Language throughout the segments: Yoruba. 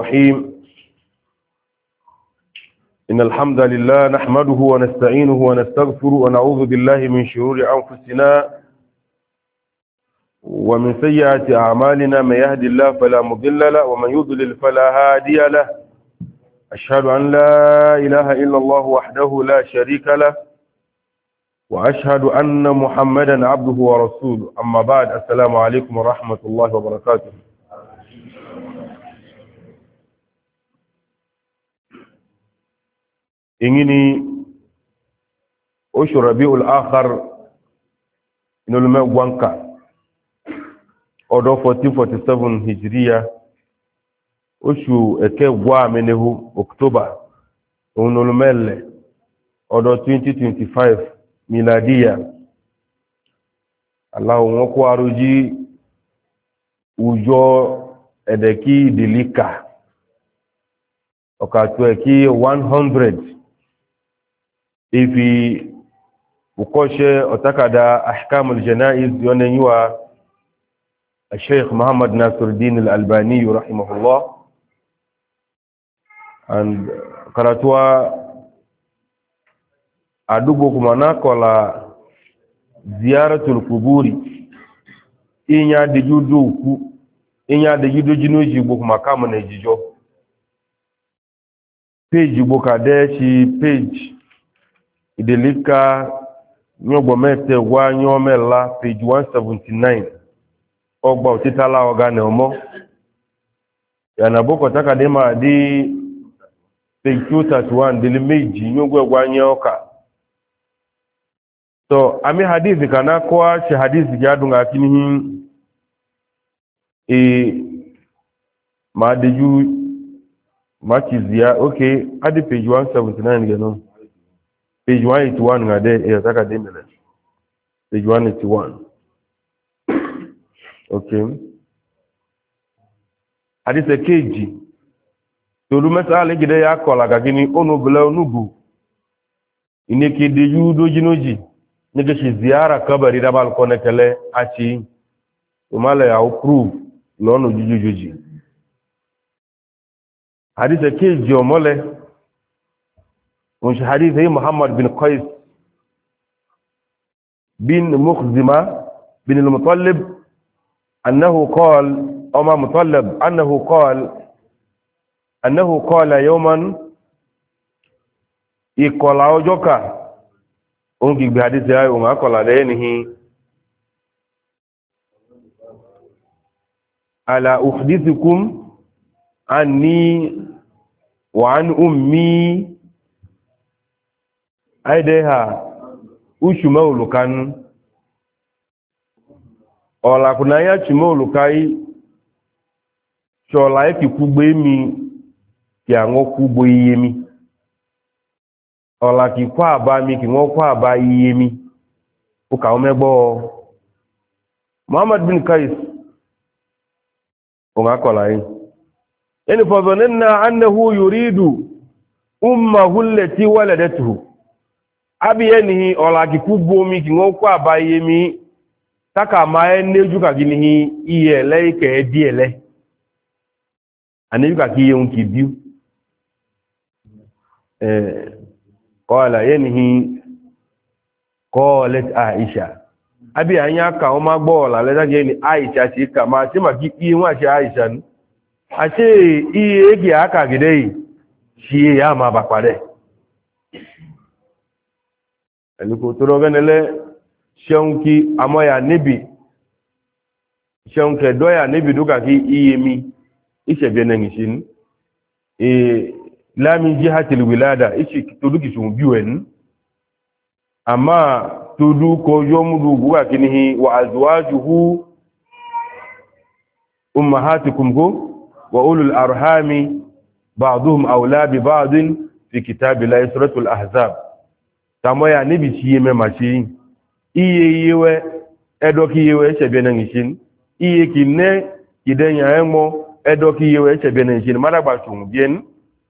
الرحيم إن الحمد لله نحمده ونستعينه ونستغفره ونعوذ بالله من شرور أنفسنا ومن سيئات أعمالنا. من يهد الله فلا مضل له ومن يضلل فلا هادي له. أشهد أن لا إله إلا الله وحده لا شريك له وأشهد أن محمدا عبده ورسوله. أما بعد، السلام عليكم ورحمة الله وبركاته. ingini oṣù Rabiul Akhir inú mẹ́gbọ́nkà ọdún 1447 hijriya, oṣù ẹ̀kẹwàá àmìnihu October òun olùmẹ́lẹ̀ ọdún 2025 miladiya. aláwọ̀ wọn kó arójí ùjọ ẹ̀dẹ̀kí ìdìlíkà ọ̀kàtù ẹ̀kí 100 ifi ukoshe otakada ahkamul janaiz yonenywa Sheikh Muhammad Nasiruddin Al-Albani rahimahullah, and karatwa adugo kumanako la ziyaratul kuburi inya dejudo jinuji buku makamu na ejijo page bukadeshi page idelika nyogbo mete wa nyomela page 179 ogba otitala ogane omo yana boko takadema di page 231 dili meji nyogbo gwa nyoka. So ami hadithi kana kwa shi hadithi jadunga kinihi ma deju machizia. Okay, adi page 179 geno page 181 ngade yataka demele page 181. Okay, hadith keji tolu mesale gide ya kola gagini onu bela onubu ineke de yudo jinoji nege shi ziara kabari dabal konekele achi umale ya prove lono jujujuji. hadith keji omole وش حديث محمد بن قيس بن مخزمة بن المطلب أنه قال أما مطلب أنه قال يوما يقول أوجوكا أنك بحديث هاي وما قال عليه ألا أحدثكم عني وعن أمي aideha ushuma ulukan ola kunaya chuma ulukai chola eki kugbe mi ki anwo kugbo iyemi ola ki kwa aba mi ki nwo kwa aba iyemi uka omegbo. Muhammad bin Qais onga kola yi yani fadhanna annahu yuridu ummahu allati waladatuhu abiyenihi olakiku bomi ki won kwa abayemi taka ma eneju ka ginihi iyele ike ediele aneju ka ki yun ki biu qala yenihi qalat Aisha abi anya ka o ma gbo la le daje ni Aisha ti ka ma ti ma ki yi won se Aisha ni ase iye gi aka gide shi ya ma ba pare eliko toro ganele shonki amoya nibi shonke doya nibi duka ki iyemi ishe benenishin la min jihati alwilada ishi tuduki shumbiwen ama tudu ko yomudu buga kinihi wa azwajuhu ummahatukum wa ulul arhami ba'dhum awla bi ba'd fi kitabillahi suratul ahzab. Tamoya nibi chiye me machi iye yewe edoki yewe chebe na ngishin iye kinne kidenya emo edoki yewe chebe na ngishin maragba chung bien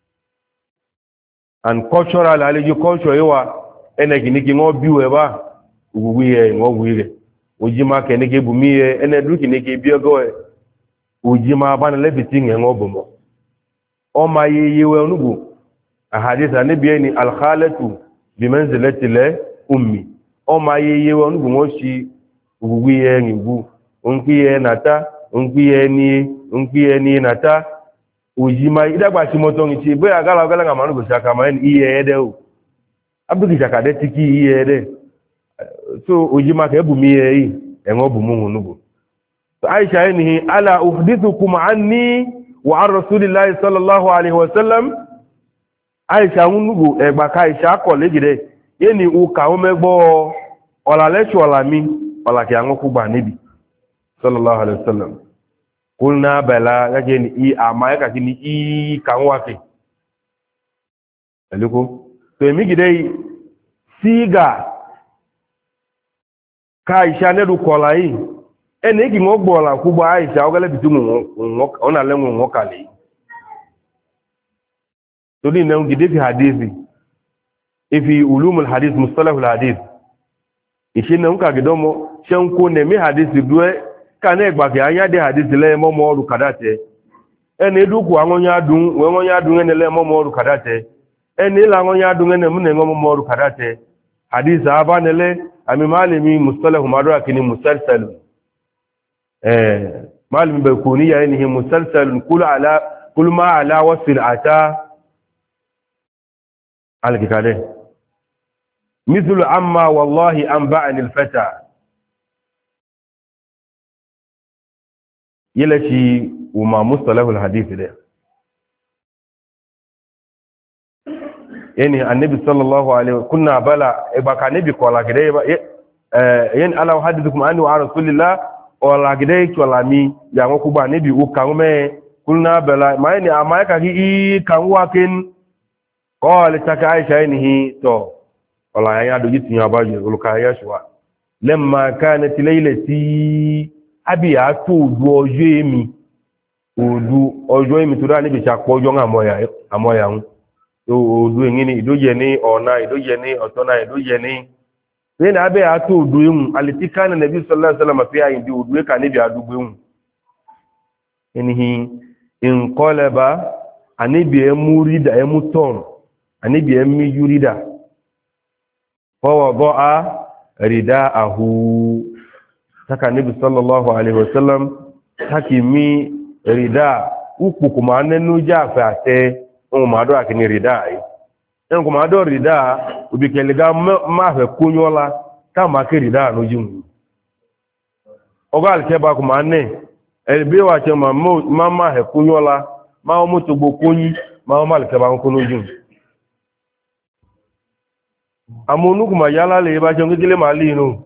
and cultural aliji culture yewa enegi niki ngo biwe ba uguwiye ngo gwire ojima keneke bumiye enedu kineke biogo ojima bana lebiting ngo bomo o ma yeyewe onugo ahadith anabi ni al khalatu bi manzilati la ummi o ma yeyewe onugo mo si ugugwi ye ngibu onkiye nata onkiye ni nata ojima idagba si moto nti bo agala agala nga manugo saka ma iye ede o abugi saka de tiki iye ede so ojima ke bu mi yi enwo bu mu nugo Aisha yanihi ala uhdithukum anni wa an rasulillahi sallallahu alaihi wasallam Aisha nugo egba ka Aisha ko legide yeni uka o megbo ola lechu ola mi ola ki anwo ku gba nibi sallallahu alaihi wasallam kulna bala gaje ni i amaye ka kini i kan wa ke aliko to emi gide siga ka Aisha ne du kola yi ene gi mo gbola ku gba Aisha ogale bitumu ona lenwo ngo kale to ni na ngide fi hadithi ifi ulumul hadith mustalahul hadith ishi na nka gidomo shenko ne mi hadithi duwe kana egba ke anya de hadithi le mo oru kadate ene duku anwonya dun we wonya dun ene le mo oru kadate ene la anwonya dun ene mu ne mo oru kadate hadith abanele ami malimi mustalahu madra kini musalsal malimi be kuni ya enihi musalsal kul ma ala wasl ata alkikade mithlu amma wallahi anba'ani alfata yalashi uma mustalahu alhadith de yani annabi sallallahu alaihi kunna bala ibaka nabi kola gide yani ala hadithukum anni wa rasulillah ola gide kolami ya ngoku ba nabi ukangume kunna bala mayni amayka gi kanwa kin qala taka aisha yanihi to ola ya do yitin ya baje uluka ya shwa lamma kanat laylati abi atu du ojo emi odu ojo emi to da nabi cha pojo amoya hun odu ngini idoje ni ona idoje ni otona idoje ni then abe atu odu emu alitikana nabi sallallahu alaihi wasallam fi ayin di odu ka nabi adugbo emu enihi in qalaba anibi emurida emuton anibi emi yurida fa wada'a ridaahu taka nabi sallallahu alaihi wasallam takimi rida upu kuma nenu jafa ate on ma do akini rida yi en kuma do rida ubikelega ma fe kunyola kama ke rida no jin ogal ke ba kuma ne elbe wa che ma he kunyola ma o mutu gbo kunyi ma o mal ke ba ko no jin amonu kuma yala le ba je ngile mali no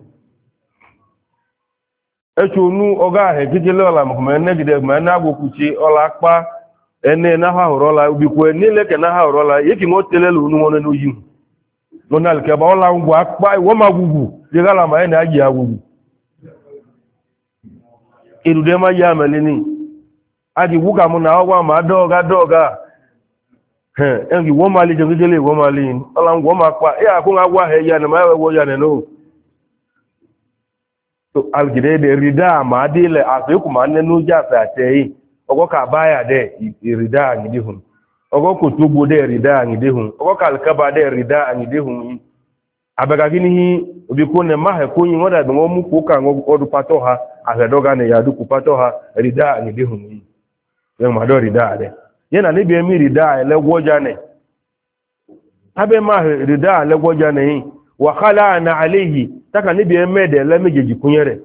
echunu oga he gijele ola kuma ne gide ma na gbokuchi ola pa ene na ha horola ubikwe nile ke na ha horola yiki mo telele unu mo no yin monal ke ba ola ngwa pa wo magugu digala ma ene aji agugu irude ma ya melini adi wuka mo na ogwa ma doga engi wo mali je gijele wo mali ola ngwa ma pa ya ku ngwa he ya na ma wo ya ne no to algide de rida ma dile afi kuma ne no ja fa tei ogo ka baya de rida ngidi hun ogo ko tugbo de rida ngidi hun ogo ka alkaba de rida ngidi hun abaga gini hi obi ko ne ma he ko yin oda be ngo mu ko ka ngo odu pato ha ahedoga ne ya du ku pato ha rida ngidi hun yen ma do rida de yena ne bi mi rida le gwoja ne abe ma rida le gwoja ne wa khala'na alayhi taka ni bi mede le mejeji kunyere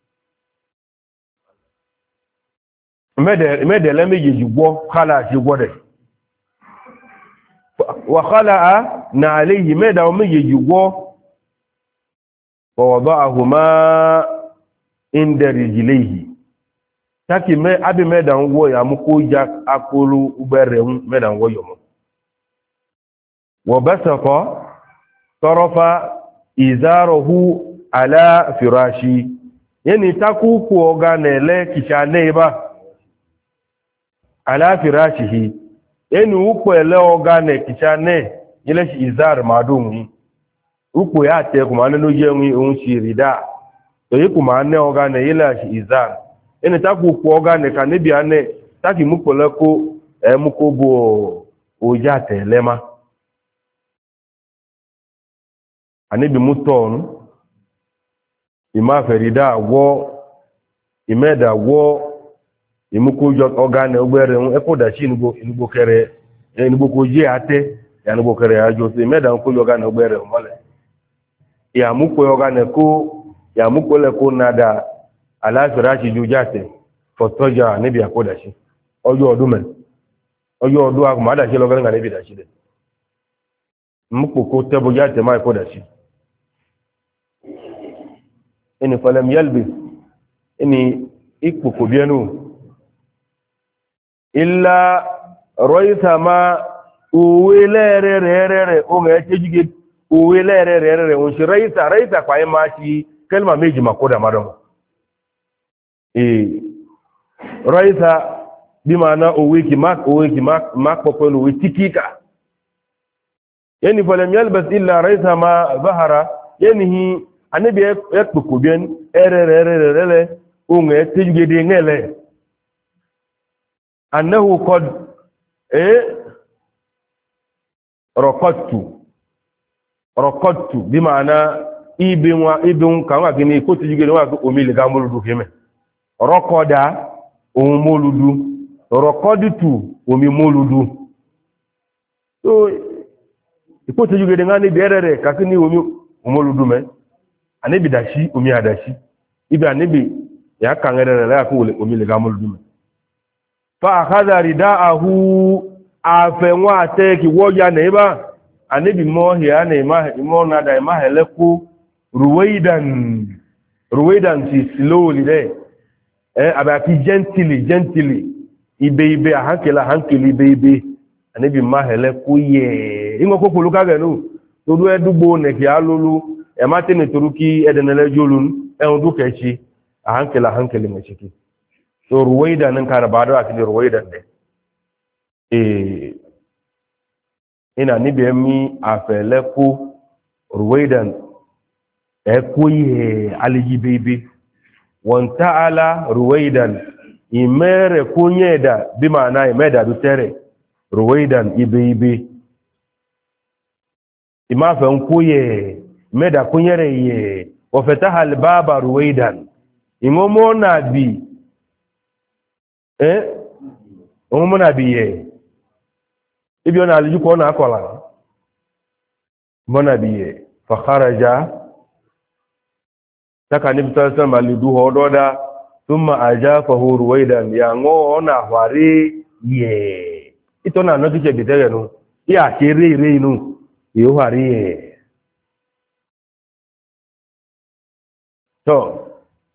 mede le mejeji gwo khala si gwo de wa khala'na alayhi mede o mejeji gwo wa wada'ahuma inda rijlihi taki me abi mede ngwo ya muko ja akulu ubere mede ngwo yomo wa basaqa tarafa izarahu ala firashi yani takuku oga nele kishane ba ala firashihi yani uko ele oga ne kishane ile shi izar madum uko ya te kuma ne no je un shirida to yi kuma ne oga ne ile shi izar yani takuku oga ne kanibia ne taki mukole ko emuko bo oja telema anibi muton ima ferida wo imeda wo imuko jo ogane ogbere epodachi nugbo kere nugbo ko je ate ya nugbo kere ajo se imeda nko jo ogane ogbere mole ya muko ogane ko ya muko le ko nada ala firashi jujate fotoja nibi apodachi ojo odumen oyo odu aguma da se lo gan ngane bi da shi de muko ko tebo ya te mai ko da shi ini falam yalbi ini ikko bienu illa roisa ma uwilere rere o me tejige uwilere rere on shi raisa kwa ma shi kalma meji makoda madam raisa bimana owiki mak popolo witikika yani falam yalbas illa raisa ma zahara yani anabi yakbuku bien erere unge tijugede ngele annahu qad raqadtu bimana ibn kama kini ko tijugede wa ko omile gamuludu keme raqada umuludu raqadtu umimuludu so iko tijugede ngani berere kakini umuludu me anibi dashi umi adashi ibi anibi ya kangere la ko umi le gamul dum fa akhadha ridaahu afenwa ateki woja neba anibi mohi ane mo na da ma heleku ruwaidan si slowly de abati gently ibe hankeli ibe anibi ma heleku ye ingo ko kuluka genu todo edugbo ne ki alulu emate ne turuki edenele jolun du kechi hankeli machiki so ruwaida nan kara bado akili ruwaida de ina nibe mi afeleku ruwaidan kuye aliji bebe won ta'ala ruwaidan imere kunyeda bimana imeda dutere ruwaidan ibe imafe nkuye meda kunyere ye wafataha albaba ruwaidan imomo nabi omo nabi ye ibi ona aliju ko na akola monabi ye fa kharaja taka ni bisallam alidu hododa thumma ajafahu ruwaidan ya ngo ona hwari ye itona no tije bitere no ya kere ire inu yo hwari ye to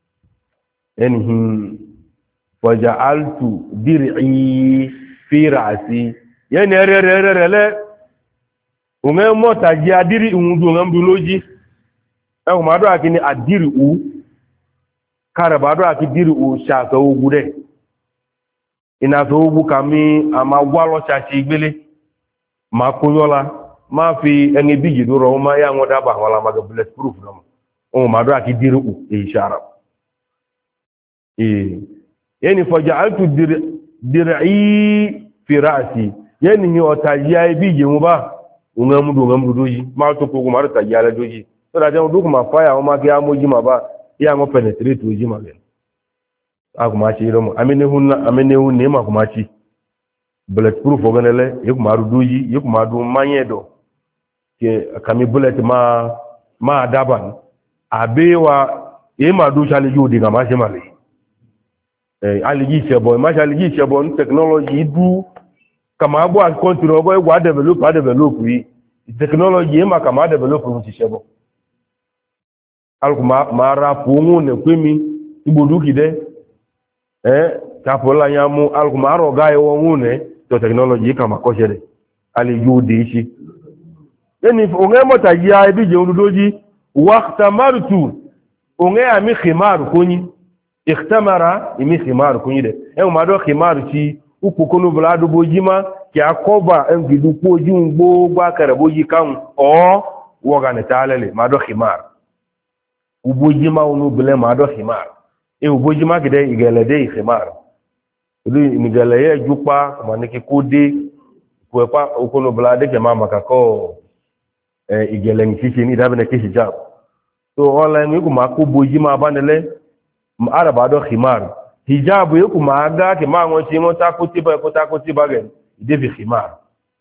enhi waja'altu dir'i fi ra'si yani rere unge mota ji adiri undu ngamdu loji e ma do akini adiri u kare ba do akidiri u sha so ogude ina so ogu kami ama gwalo cha chi igbele ma kunyola ma fi eni biji duro ma ya ngoda ba wala ma bullet proof no o ma do akidiri u ishara yani faja'altu dir'i fi ra'si yani ni otajiya biji mu ba ungamdu doji ma to ko ma ta jala doji so da jam du kuma fire o ma ki amoji ma ba ya mo penetrate oji ma ben aguma chi romo amene hun ne ma kuma chi bullet proof oganele e kuma ru doji e kuma du manyedo ke kami bullet ma daban abewa e ma du chale jodi ga ma se male aligi sebo technology du kama agbo as continue obo egwa develop yi technology ma kama develop mu ti sebo alkuma mara pungu ne kwemi igbodu kide tapola yamu alkuma roga e wonune to technology kama koshere aligi udi ishi yani onge mota ya ebije ondoji waqtamartu onge ami khimar kunyi ikhtamara imi khimar kunyide ma do khimar ci ukukunu bladu bojima ki akoba engidu poji ngbo gba kare boji kan o woga ne talele ma do khimar ubojima unu bele ma do khimar ubojima gide igele de khimar ri nigale ye jupa kama niki kode kwa okono blade ke mama kako igele nkishi ni dabe na kishi jab so online ku ma ko boji ma banele araba do khimar hijab ye ku ma ga ke ma won ti won ta ko ti ba gen ide bi khimar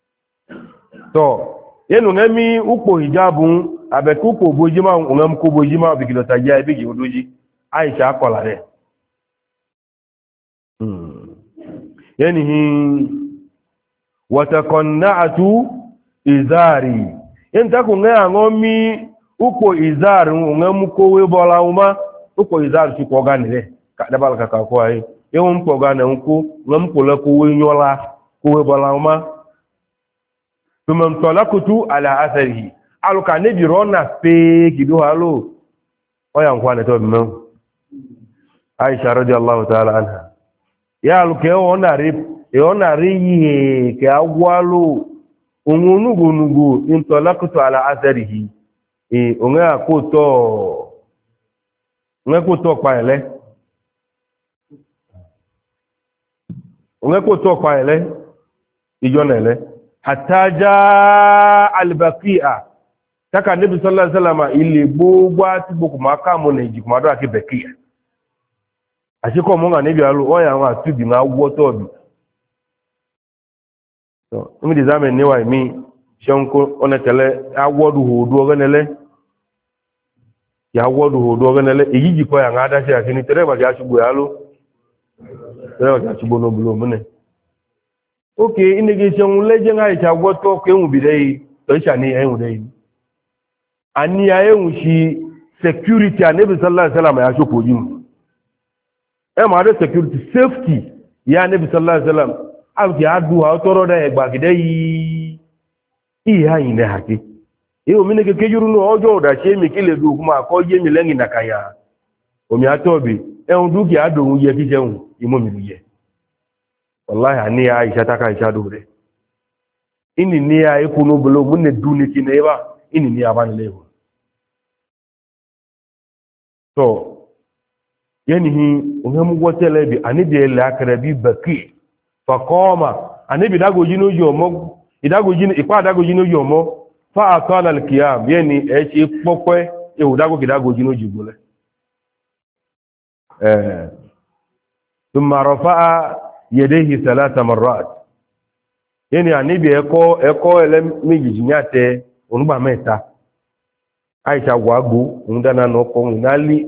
to yenu ngemi upo hijabun abe ku ko boji ma ngam ko boji ma bi kilo taja ibi gi odoji aisha akola re yani watakonna'atu izari enta ku nga ngomi upo izari ngam ko we bola uma upo izari ti ko ganile ka dabal ka ko ai yewon ko ganan ku ngam ko la ko we nyola ko we bola uma ثم انطلقت على اثره قالوا كان نبي رونا في كدو هالو ويا انكوانه تو بمن عائشه رضي الله تعالى عنها يا لو كيو ona ri ke awalo onugunugu انطلقت على اثره onga ko to pa ele ijona ele hatta jaa al-baqi'a taka nabi sallallahu alaihi wasallam ile gbogbo ati gbogbo maka mo ne ji kuma do ake baqi'a asiko mo nga nabi alu oya wa tubi na wo to bi so mi di zaman ni wa mi shonko onetele awodu hodu ogenele ya wodu hodu ogenele ejiji ko ya ngada se akini tereba ja sugbo yalo tereba ja sugbo no bulo mune okay inege seun leje nga ita gwoto ko ehun bidei to sha ni ehun dei ani ehun shi security anabi sallallahu alaihi wasallam ya shopo jin ma de security safety ya anabi sallallahu alaihi wasallam alki adu ha toro da egba gidei iya yin ne haki o mi ne ke kejuru no ojo da se mi kile du kuma ko ye mi lengi nakaya o mi atobi ehun du ki ado ye ki seun imo mi ye wallahi ani ya aisha ta kai shado re ini ni ya ikunu bulo munne duni kine ba ini ni ya ban lewo so yanihi ungam gwotele bi ani de la karabi baki fa qama ani bi dago jino yomo idago jino ipa dago jino yomo fa atala al qiyam yani e ti pope e u dago jino jigule thumma rafa'a yadayhi 3 marrat yani anibi eko ele meji nyate onugba meta aisha wagbo undana no ko ngali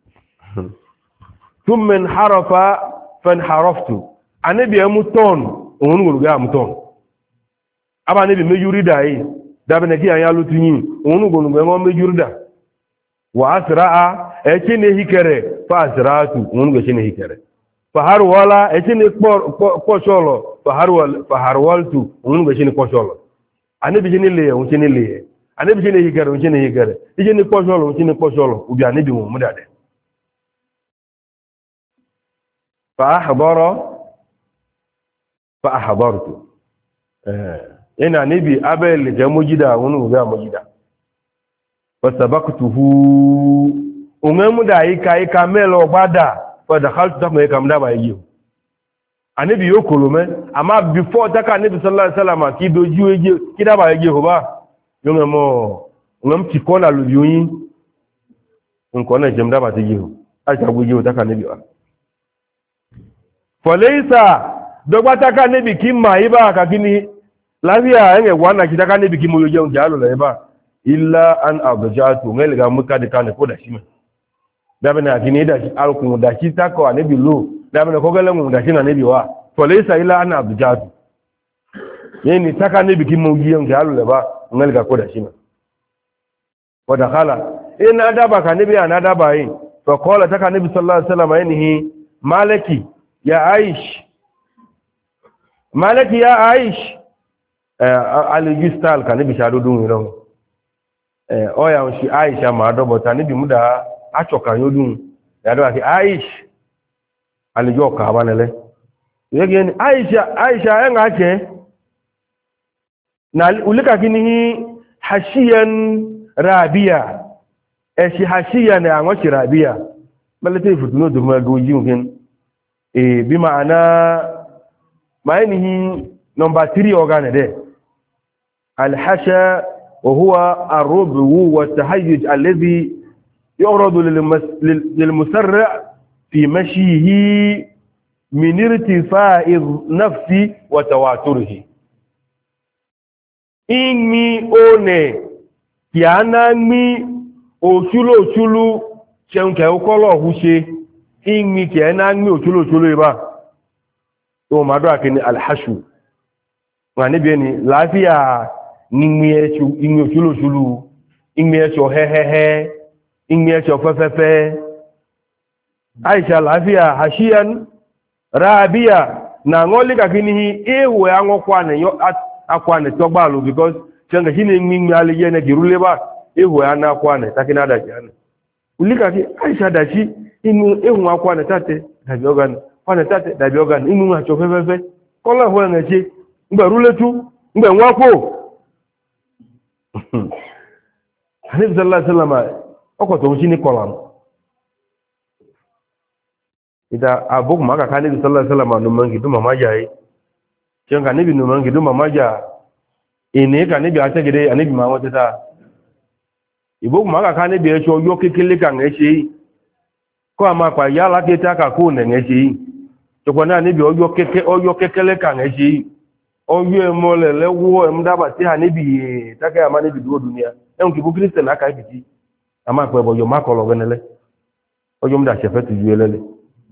thumma harafa fanharaftu anibi amuton onugulu ga amuton aba anibi mejurida yi dabene ki anya lutunyi onugulu ngo mejurida wa asraa ekine hikere fa asratu onugulu ekine hikere faharwala echini posholo faharwaltu ungu echini posholo anibi jini le unchini le anibi jini higare unchini higare ijini posholo unchini posholo ubi anibi mumudade fa ahbartu ina anibi abel jamujida ungu ga mujida fasabaqtuhu ungamuda ika melo bada fadakhaltu takma kamda ba yiyo anibi yokolo me ama before taka anibi sallallahu alaihi wasallam ki doju eje kida ba eje ho ba yonga mo ngam ti kona lu yoyin nko na jemda ba ti yiyo aja buji taka anibi wa falaysa dogba taka anibi ki ma iba ka kini lafiya enge wana ki taka anibi ki mo yoje on jalo la iba illa an abjatu ngel ga muka de kan ko da shime dabana akini da alkun da shi tako anabi lo dabana ko galan da shi na nabi wa to laysa ila ana abjadu yani taka nabi kin mu giyan ga alu ba ngal ga ko da shi na wa dakhala in adaba ka nabi ana adaba yin fa qala taka nabi sallallahu alaihi wasallam yanihi malaki ya aish al-gistal ka nabi shadu dun ron oya shi aisha ma dobo ta nabi muda achoka yodun yado ati aish alijo ka banele yegen aisha enga che na ulika kini hashiyan rabia eshi hashiyan ango shi rabia balete futuno durma goji ngin بمعنى ما إنه نمبر 3 organ ده الحشا وهو الربو والتهيج الذي يعرض للمسرع في مشيه من ارتفاع النفس وتواتره إني أوني كيانا مي أوشولو شنكا وكولو هوشي إني كيانا مي أوشولو إبا تو ما دراكني الحشو يعني بيني لا فيها نيميشو إني أوشولو إني هه إني فففه Aisha lafia hashian rabia na ngoli kakini ewe angokwa ne yo akwa ne togbalu because chenga hini ngimi ali yene girule ba ewe ana akwa ne takina da jana ulika ki Aisha dachi inu ewe akwa ne tate dabi organ kwa ne tate dabi organ inu acho fefefe kola ho ngechi ngbe rule tu ngbe nwako Hanif sallallahu alaihi wasallam okoto nchini kolam ida abuk maka kanibi sallallahu alaihi wasallam no mangi duma majayi ken kanibi no mangi duma maja ine kanibi ategede anibi ma wata ta ibuk maka kanibi echo yo kekele kan eche ko ama pa yala ke ta ka ko ne eche to ko na anibi oyo kekele kan eche oyo emole lewo emdaba ti anibi taka ama nibi do dunia en ki bu christian aka ibiti ama pe boyo makolo genele oyo mda chefetu yuelele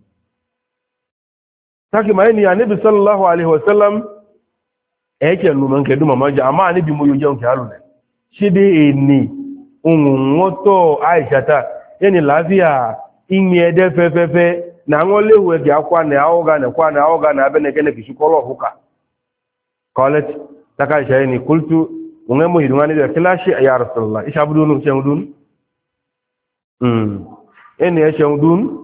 taki maini ya nabi sallallahu alaihi wasallam eke numan ke duma maja ama nabi mo yoje onke alune shide eni unwoto Aisha ta yani lafiya imi ede fefefe na ngolewe ki akwa na aoga na kwa na aoga na abene kene kishukolo huka qalat taka Aisha ni qultu ungemo hidungani da kilashi ya rasulullah ishabudun chengudun eni ya chengudun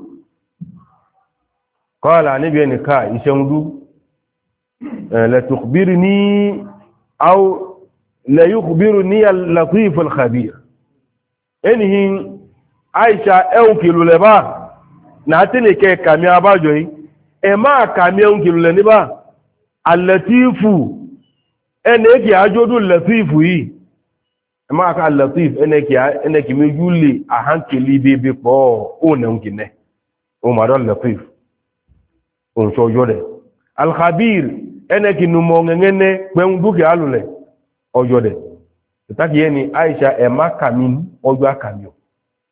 قال نبي نكا يشمدو لا تخبرني او لا يخبرني اللطيف الخبير انهي عائشه او كيلو لبا ناتني كي كامي اباجوي e ma kami o kìlù le ni ba al-latifu eneki ajodu latifu yi e ma ka al-latif eneki mi yuli ahankeli bebe po o na nkine o ma do latif on so yode al-khabir eneki numo ngene pe nduke alule o yode taki yeni Aisha e ma kami ojo akami o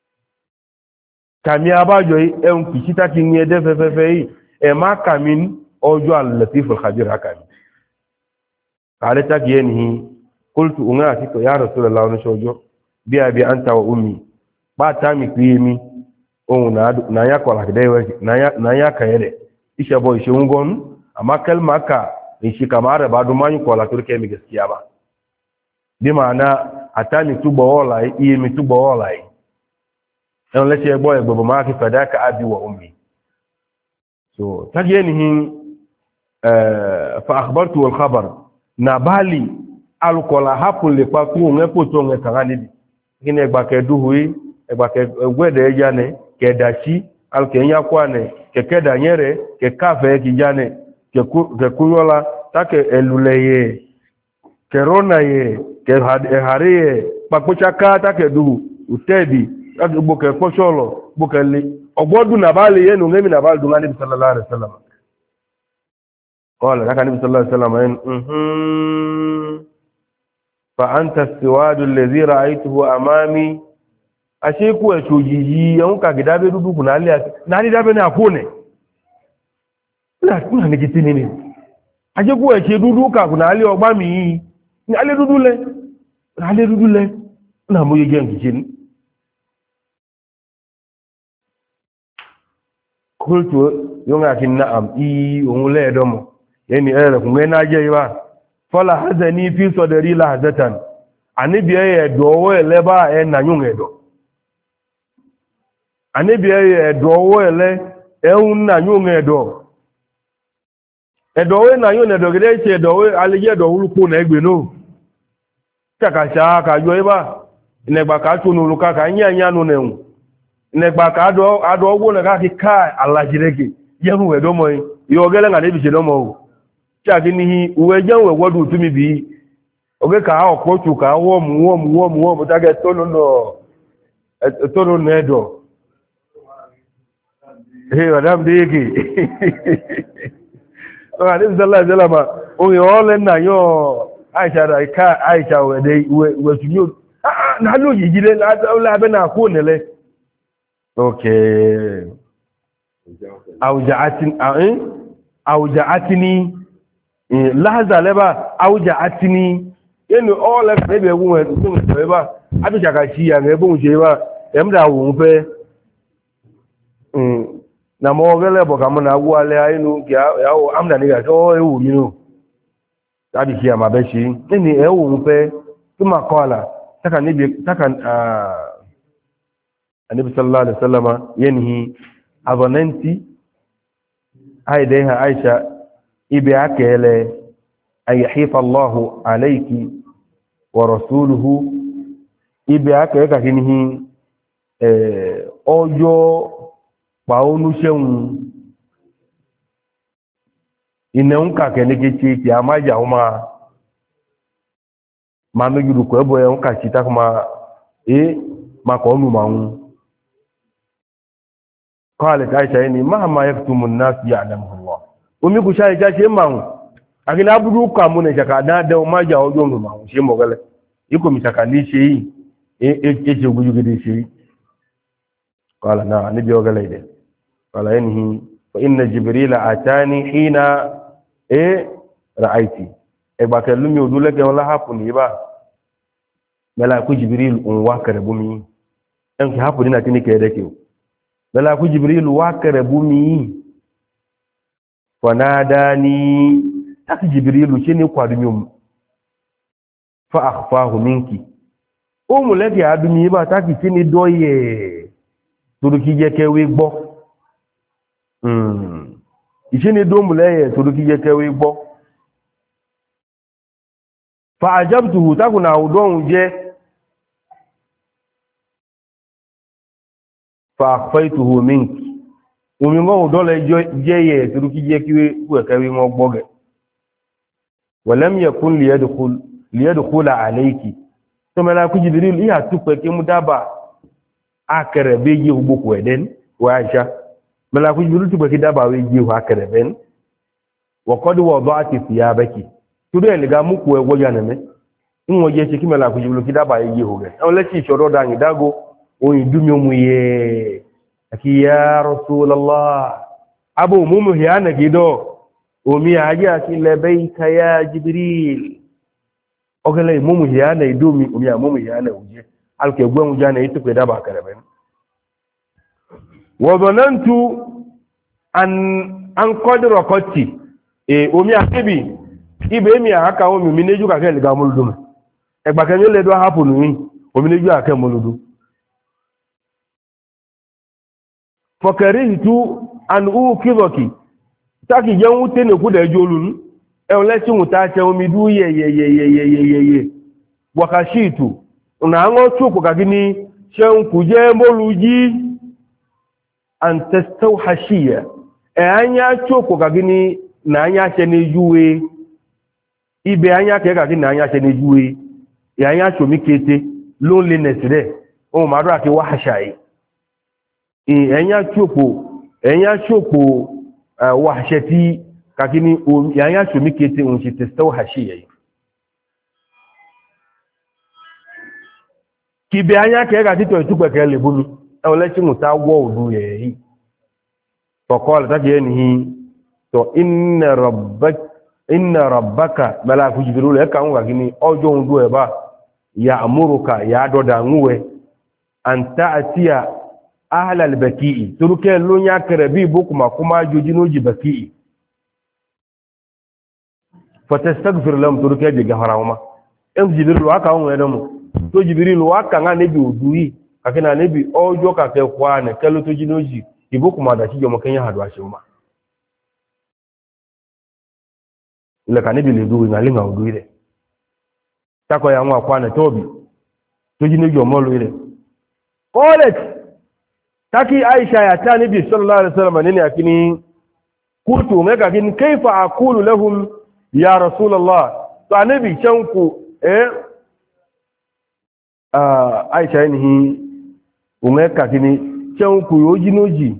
kami abajo yi e un kisita ki ni ede fefefe yi e ma kami ojo al-latif al-khabir akami قالت لك ينهي قلت أماتك يا رسول الله ونشوجو بأبي أنت وأمي باتامي كريمي أو نايا كولا كدايوة نايا كيري إيش أبو إيش ونقول أما كلمة كا إيش كمارة بعد ما يكولا تركي مجسكيابا بمعنى أتامي تبوولاي إيمي تبوولاي أنا ليش أبوي بابا ماكي فداك أبي وأمي so تك ينهي فأخبرته الخبر na bali alukola hapun le pa ku nge poto nge kan ni kini egba ke duhui egba ke gwede ejane ke dashi al ke nya kwane ke keda nyere ke kafe ki jane ke kuyola take eluleye ke rona ye ke hariye papocha ka take du utedi agbo ke pocholo bukeli ogbodu na bali yenu ngemi na bali dunga ni sallallahu alaihi wasallam قال لك النبي صلى الله عليه وسلم فأنت السواد الذي رأيته أمامي أشيكو أشوجي يونك كدابي دودو كنا لي نادي دابي نأكونه لا كنا نجتني أشيكو أشي دودو كنا لي أمامي نالي دودو لي نامو يجين كجين قلت يونك نعم ونولي دومو yani kuma na je ba fala hazani fi sadri lahzatan anibi dowo eleba na yun anibi dowo ele na yun na yun gede che dowo alije do uluku na egbe no takasha ka yo ba inegba ka tunu luka ka nya nya no neun inegba ka ado ogwo na ka ki kai alajireke yehu we do moy yo gele nga ne bi je do mo cha kini hi uwe je we wodu tumi bi oge ka o ko chu ka wo ta ge to no nedo madam diki o ani sallallahu alaihi wasallam o yo le na yo Aisha da ka Aisha we de we tunyo na lo yijire la be na ko nele okay auja'atini lahza leba auja'atini enu all ka be wu we tun so ba abi jaka shi ya ngebo nje ba emda wu fe na mo gele bo kam na wu ale ainu ya o amna ni ga so ewu mi no tabi ki ama be shi ni ewu fe tuma qala taka ni taka annabi sallallahu alaihi wasallama yanhi azananti aidaiha aisha ibi akele ay yahifa Allah alayki wa rasuluhu ibi akele ka kinihi ojo pa onu seun ina unka keneke ti amaja uma manu yudu ko ebo unka chita kuma makonu maun قالت عائشة إني مهما يكتم الناس يعلمه الله وميكو شاي جاشي ماهو أكين أبدو كامونة شكا نادا وما جاو جونو ماهو شيء مغالي يكو مشاكا لي شيء إيش يقول يقول شيء قال نعم نبي وغالي ده قال إنه فإن جبريل أتاني حين رأيتي إبا كلمي ودولك ولا حافظني إبا ملاكو جبريل أنواكر بومي أنك حافظني نتيني كيدكيو bala ku jibril wa karabu mi fanadani tak jibril chini kwadumum fa akhfahu minki umulati adumi ba tak chini doye turuki je kewe gbo ichini do muleye turuki je kewe gbo fa ajabtuhu takuna udon je فأخفيته منك ومن قول دولة جاية تركي جاكي وكاوي مبوغة ولم يكن ليدخل عليك ثم لا كجبريل إيها تفكي مدابا أكره بيجي وبوك ودن وعائشة ملا كجبريل تفكي دابا ويجي وأكره بين وقد وضعت ثيابك تدوين لغا موكو وجانمي إن وجيشي كي ملا كجبريل كدابا يجي وغن أو لكي شرو داني داغو ويدومي مويه aki ya Rasulullah abu mumu hiana gido umi aja ki labbaika ya Jibril ogale mumu hiana idumi umi mumu hiana uje alke gwen ujana yitu ko daba karaben wa dhanantu an qadra qati umi akebi ibe mi aka umi mineju ka kele ga muludum egba kenyo le do hapu nu umi neju aka muludu fakarihtu an ukidhaki taki jan wute ne ku da jolun e lati muta che omi du ye wakashitu una ngo chuko kagini shen kuje moluji an tastawhashiya e anya chuko kagini na anya che ne juwe ibe anya ke kagini na anya che ne juwe ya anya chomi kete loneliness re o madu ati wahashai enya chopo wahshati kakini yanya shumikete unchi tastawhashiya kibe anya ke ga tito tupe kele bumi awle chi muta wo odu ye faqala tajenihi to inna rabbaka malaku jibril e kan wa gini ojo ndu e ba ya amuruka ya doda nwe anta atiya ahla al-baki'i turuke lunya karabi bukuma kuma jojinoji baki'i fatastaghfir lahum turuke bi gafarama en jibril waka on edomo to jibril waka nga nebi oduyi akina nebi ojo ka ke kwane kelo to jinoji ibukuma da chijo mokenya hadwa shuma ile kanibi le duwi ngalinga oduyi de tako ya nwa kwane tobi to jinoji omolo ile qalat taki Aisha ya ta nabi sallallahu alaihi wasallam nini akini قلت لكن كيف أقول لهم يا رسول الله فنبي شنكو عائشة إنه umeka kini cheun ku ojinoji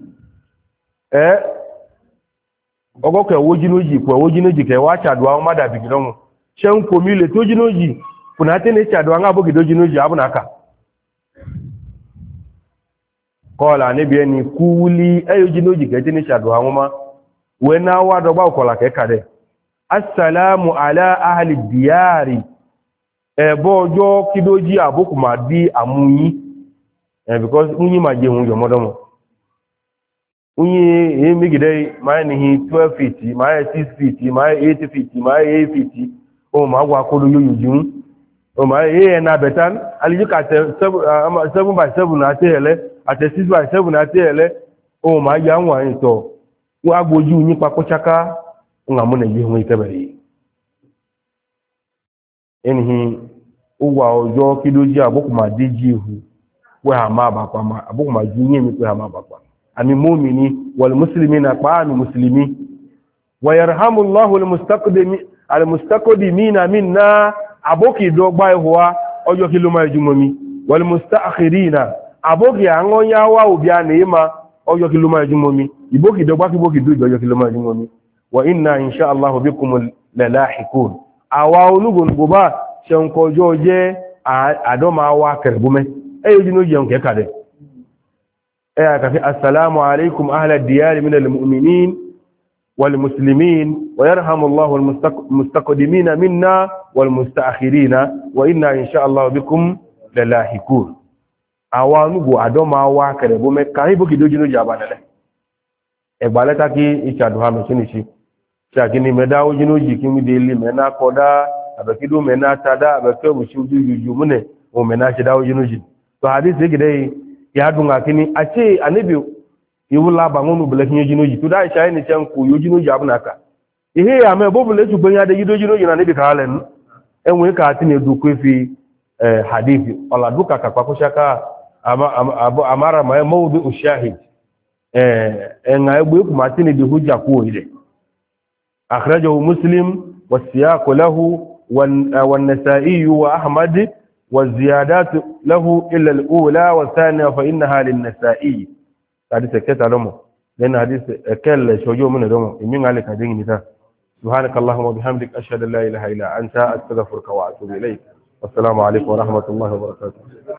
ogoke ojinoji ku ojinoji ke wa chadwa o mada bigidon cheun ko mi le tojinoji kuna tene chadwa nga bo gidojinoji abuna aka kola ne bi eni kuli ojinoji ke tene chadwa ngoma wena wa do ba kola ke kade assalamu ala ahli diyari bojo kidoji aboku ma di amuyi because unyi ma je hun yomo domo unyi e mi gide ma ni 12 feet ma 6 feet ma 8 feet ma 8 feet o ma gwa ko lo yujun o ma na betan aliju ka 7 by 7 na tele ate 6 by 7 na tele o ma ya nwa nto wa gboju unyi papo chaka nga mo na je hun ikebere enhi uwa ojo kidoji aboku ma deji hu we ha ma ba kwa ma abu ma jinye mi we ha ma ba kwa ami mu'mini wal muslimina qami muslimi wa yarhamu Allahu al mustaqdimina minna aboki dogba ihwa ojo ki lo ma jumomi wal mustaakhirina aboki angonya wa obi anima ojo ki lo ma jumomi iboki dogba ki boki du ojo ki lo ma jumomi wa inna insha Allah bikum lalahikun awa olugun goba shenko joje adoma wa kerbume jino jiyan ke kade kafi assalamu alaikum ahla diyar min almu'minin wal muslimin wa yarhamu Allahu almustaqdimina minna wal mustaakhirina wa inna insha Allah bikum lalahikun awanu go adoma wa kare bo me kai bo kido jino jaba dale gbale ta ki ichadu ha me sinishi shakini me dawo jino ji kimi deli me na koda abakido me na tada abake bu shuju juju mune o me na shi dawo jino ji to hadisi gidai ya dunga kini ace anabi iwula ba ngonu bele kinyo jinoji to dai shayi ni chan ku yojinoji abunaka ihe ya me bo bele tugben ya de yidojinoji na nabi kalen enwe ka ati ne du kwefi hadisi ola duka ka kwa kushaka amara ma mawdu ushahid nga egbe ku matini de hujja ku ile akhrajahu muslim wasiyaq lahu wan nasa'i wa ahmad والزيادات له إلا الأولى والثانية فإنها للنسائي حديث كتا لهم لأن حديث كل شوجو من لهم يمين عليك هذين نتا سبحانك اللهم وبحمدك أشهد أن لا إله إلا أنت أستغفرك وأتوب إليك والسلام عليكم ورحمة الله وبركاته